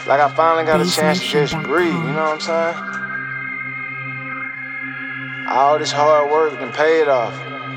Like I finally got a chance to just breathe, you know what I'm saying? All this hard work and paid off.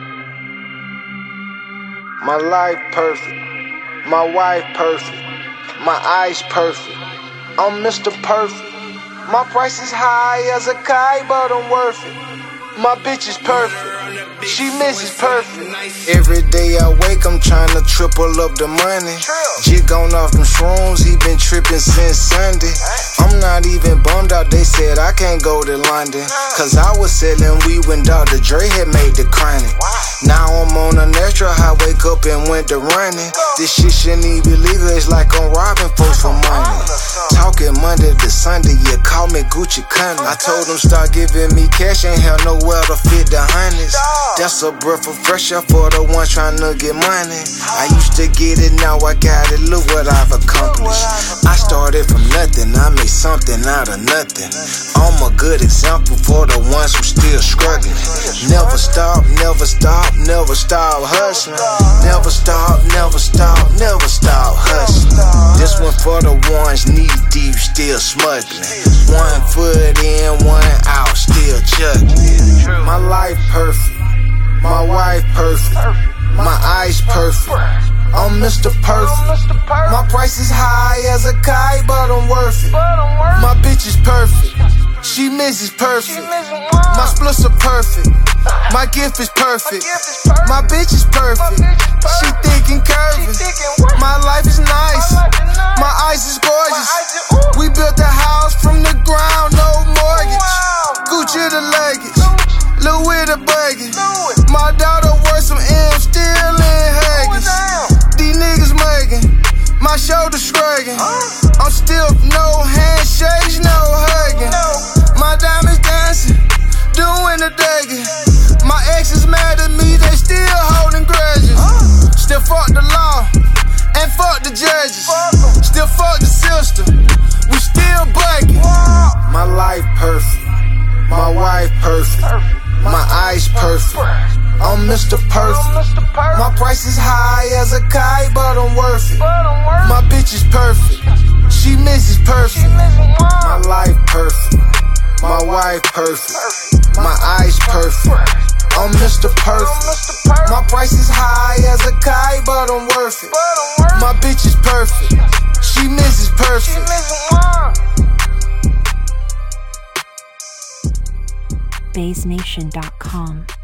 My life perfect, my wife perfect, my eyes perfect. I'm Mr. Perfect. My price is high as a kite, but I'm worth it. My bitch is perfect. She misses perfect. Every day I wake, I'm trying to triple up the money. Jig on off them shrooms, he been tripping since Sunday. I'm not even bummed out, they said I can't go to London. Cause I was selling weed when Dr. Dre had made the chronic. Now I'm on an extra high, wake up and went to running. This shit shouldn't even be legal, it's like I'm robbing folks for money. Talking Monday to Sunday, yeah, call me Gucci Cunning. I told them start giving me cash, ain't have nowhere to fit the hundreds. That's a breath of fresh air for the ones trying to get money. I used to get it, now I got it, look what I've accomplished. I started from nothing, I made something out of nothing. I'm a good example for the ones who still struggling. Never stop, never stop, never stop hustling. Never stop, never stop, never stop hustling. This one for the ones knee deep, still smuggling. 1 foot in, 1 out, still juggling. My life perfect, my wife perfect, my eyes perfect. I'm Mr. Perfect. My price is high as a kite, but I'm worth it. My bitch is perfect. She misses perfect. My splits are perfect. My gift is perfect. My bitch is perfect. She thick and curvy. My life is nice. My ice is gorgeous. We built a house from the ground, no mortgage. Gucci the luggage, Louis the buggy. My daughter worth some M's, still in Huggies. These niggas mugging, my shoulders shrugging. I'm still no handshakes, no hugging. My diamonds dancing, doing the dugging. My ex is mad at me, they still holding grudges. Still fuck the law, and fuck the judges. Still fuck the system, we still bugging. My life perfect, my wife perfect, my eyes perfect. I'm Mr. Perfect. My price is high as a kite, but I'm worth it. My bitch is perfect. She misses perfect. My life perfect. My wife perfect. My eyes perfect. I'm Mr. Perfect. My price is high as a kite, but I'm worth it. My bitch is perfect. She misses perfect. BaseNation.com